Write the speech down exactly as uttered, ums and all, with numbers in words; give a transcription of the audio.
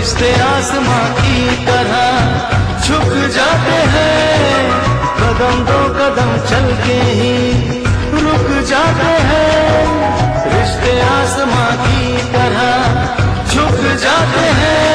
रिश्ते आसमां की तरह झुक जाते हैं, कदम दो कदम चल के ही रुक जाते हैं। रिश्ते आसमां की तरह झुक जाते हैं,